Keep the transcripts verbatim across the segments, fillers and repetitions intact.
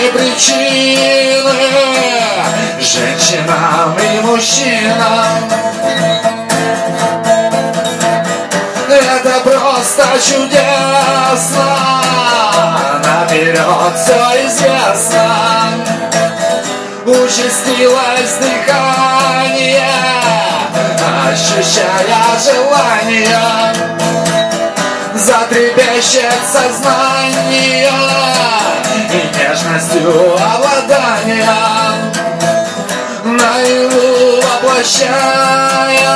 причины женщинам и мужчинам. Это просто чудесно, наперед все известно. Участилось дыхание, ощущая желание. Затрепещет сознание и нежностью обладания, наяву воплощая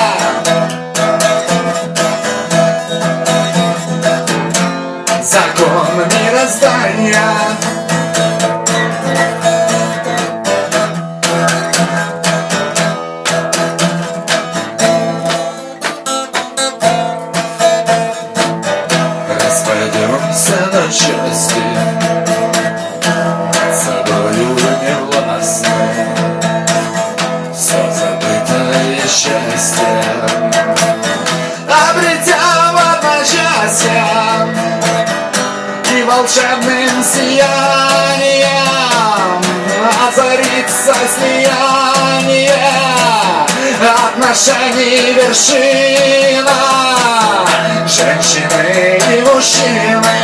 закон мироздания. Распадемся на части, над собою не властны, все забытое счастье, обретя в одночасье и волшебным сиянием озарится слияние отношений вершина женщины и мужчины.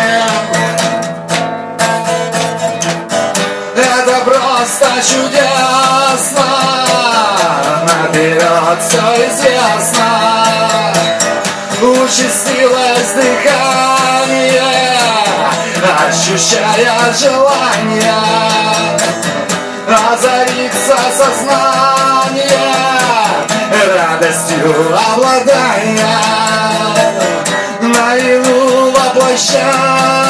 Это просто чудесно, наперед все известно. Участилось дыхание, ощущая желание. Озарится сознание радостью обладания, наяву воплощая